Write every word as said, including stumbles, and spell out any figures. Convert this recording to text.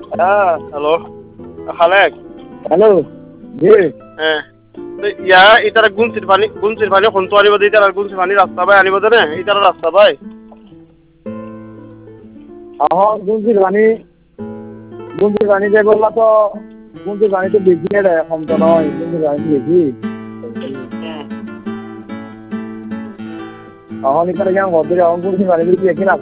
Ah, halo. Halek. Halo. জি Eh. ইয়া ইতারা গুনসির পানি গুনসির পানি কোন তো আনিব দিই তার গুনসির পানি রাস্তা ভাই আনিব দেনে ইতার রাস্তা ভাই এখন গুঞ্জির পানি গুঞ্জির পানি যে বললা তো গুঞ্জির পানি তো বেশি রে কম তো নয় গুঞ্জির পানি বেশি এখন ইতারা কেমন ঘর ধরে এখন গুঞ্জির পানি বেশি না